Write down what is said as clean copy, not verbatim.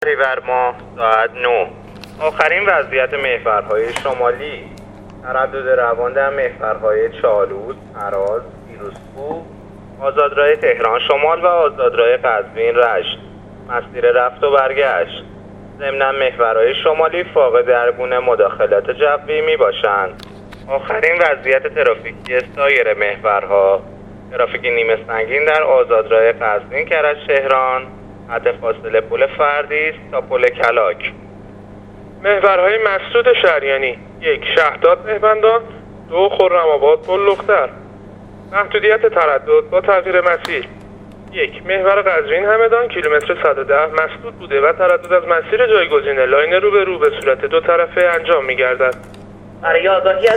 شهریور ماه ساعت 9 آخرین وضعیت محورهای شمالی: تردد روان در محورهای چالوس، هراز، پیروزکوه، آزادراه تهران شمال و آزادراه قزوین رشت. مسیر رفت و برگشت. ضمناً محورهای شمالی فاقد هر گونه مداخلات جوی می باشند. آخرین وضعیت ترافیکی سایر محورها: ترافیک نیمه سنگین در آزادراه قزوین کرج تهران، حد فاصله پل فردیس تا پل کلاک. محورهای مسدود شهریانی: 1. شهداد مهمندان، 2. خرم‌آباد پل لختر. محدودیت تردد با تغییر مسیر: 1. محور قزوین همدان کیلومتر 110 مسدود بوده و تردد از مسیر جایگزین لاین رو به رو به صورت دو طرفه انجام می‌گردد. برای آگاهی